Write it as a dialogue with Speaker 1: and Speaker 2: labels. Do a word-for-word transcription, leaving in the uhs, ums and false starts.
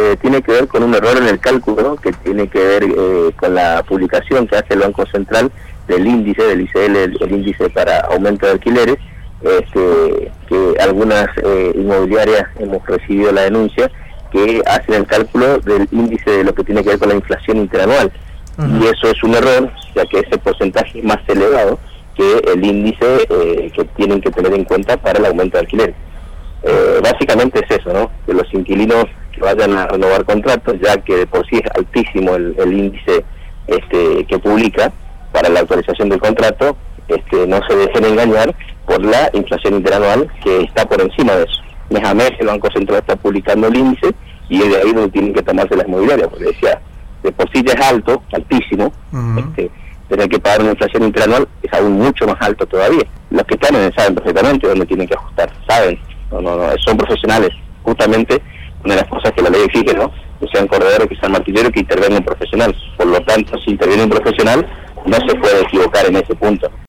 Speaker 1: eh, tiene que ver con un error en el cálculo, ¿no? Que tiene que ver eh, con la publicación que hace el Banco Central del índice, del I C L, el, el índice para aumento de alquileres, este, que algunas eh, inmobiliarias hemos recibido la denuncia que hacen el cálculo del índice de lo que tiene que ver con la inflación interanual. Uh-huh. Y eso es un error, ya que ese porcentaje es más elevado que el índice eh, que tienen que tener en cuenta para el aumento de alquileres. Eh, básicamente es eso, ¿no? Que los inquilinos que vayan a renovar contratos, ya que de por sí es altísimo el, el índice este, que publica para la actualización del contrato, este, no se dejen engañar por la inflación interanual que está por encima de eso. Mes a mes el Banco Central está publicando el índice y es de ahí donde tienen que tomarse las inmobiliarias, porque decía, de por sí ya es alto, altísimo, uh-huh. este, tener que pagar una inflación interanual es aún mucho más alto todavía. Los que están en saben perfectamente dónde tienen que ajustar, saben, no, no, no, son profesionales. Justamente una de las cosas que la ley exige, ¿no? Que sean corredores, que sean martilleros, que intervengan un profesional. Por lo tanto, si interviene un profesional, no se puede equivocar en ese punto.